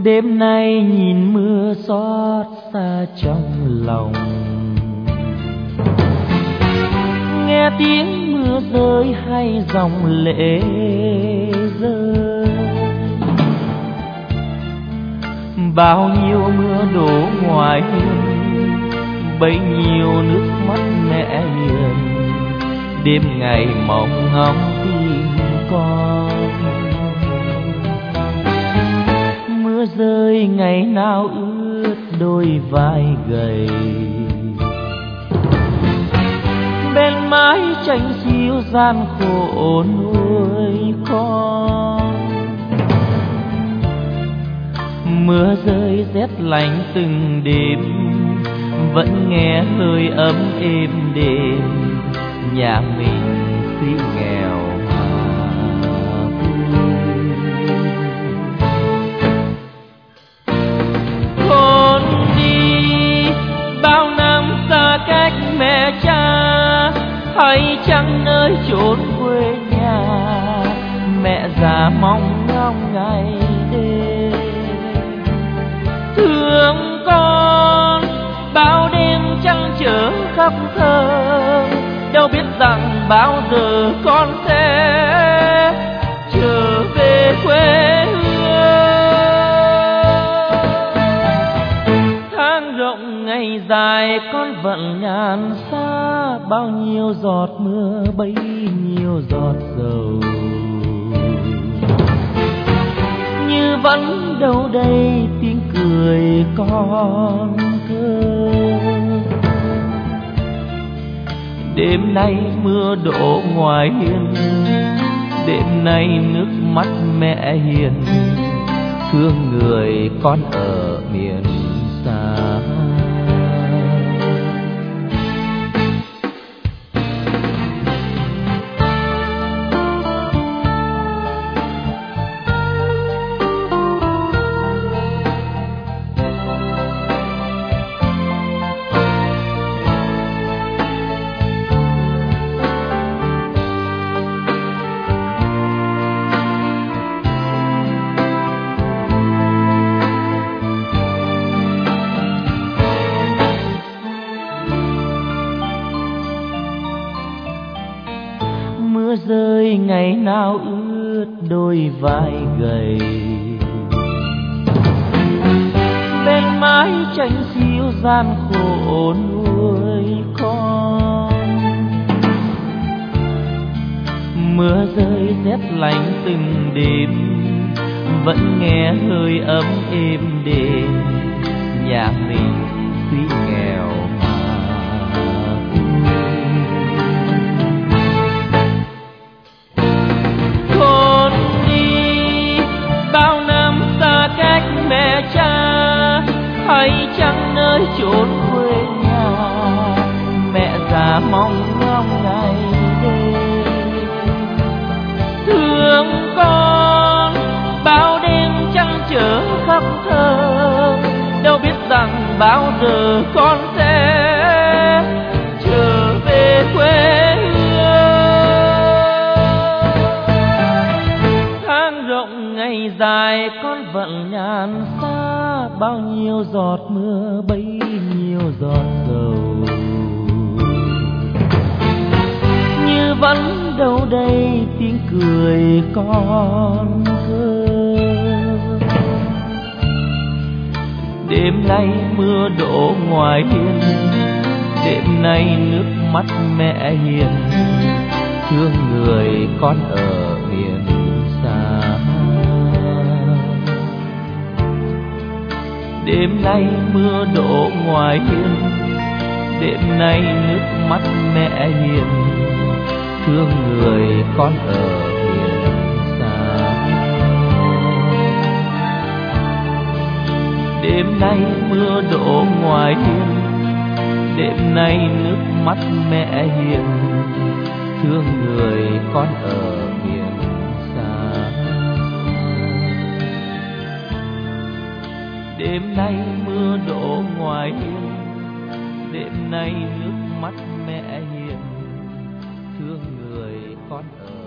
Đêm nay nhìn mưa xót xa trong lòng, nghe tiếng mưa rơi hay dòng lệ rơi. Bao nhiêu mưa đổ ngoài hiên, bấy nhiêu nước mắt mẹ hiền. Đêm ngày mong ngóng tìm con, mưa rơi ngày nào ướt đôi vai gầy. Bên mái tranh chiếu gian khổ nuôi con, mưa rơi rét lạnh từng đêm, vẫn nghe hơi ấm êm đềm. Nhà mình tuy nghèo mà vui. Con đi bao năm xa cách mẹ cha, hay chăng nơi chốn quê nhà. Mẹ già mong ngóng ngày đêm, thương con bao đêm trăng trở khóc thơ. Đâu biết rằng bao giờ con sẽ trở về quê hương. Tháng rộng ngày dài con vẫn nhàn xa, bao nhiêu giọt mưa bấy nhiêu giọt dầu. Như vẫn đâu đây tiếng cười con thơ. Đêm nay mưa đổ ngoài hiên, đêm nay nước mắt mẹ hiền. Thương người con ở miền xa. Mưa rơi ngày nào ướt đôi vai gầy. Bên mái tranh chiếu gian khổ nuôi con, mưa rơi rét lạnh từng đêm, vẫn nghe hơi ấm êm đềm. Nhà mình tuy nghèo mẹ cha, hay chăng nơi chốn quê nhà. Mẹ già mong ngóng ngày đêm, thương con bao đêm trăng trở khóc thơ. Đâu biết rằng bao giờ con sẽ trở về quê hương. Tháng rộng ngày dài con vẫn nhàn xa, bao nhiêu giọt mưa bấy nhiêu giọt dầu. Như vẫn đâu đây tiếng cười con thơ. Đêm nay mưa đổ ngoài hiên, đêm nay nước mắt mẹ hiền. Thương người con ở miền xa. Đêm nay mưa đổ ngoài hiên, đêm nay nước mắt mẹ hiền. Thương người con ở miền xa. Đêm nay mưa đổ ngoài hiên, đêm nay nước mắt mẹ hiền. Thương người con ở miền xa. Đêm nay mưa đổ ngoài hiên, đêm nay nước mắt mẹ hiền. Thương người con ở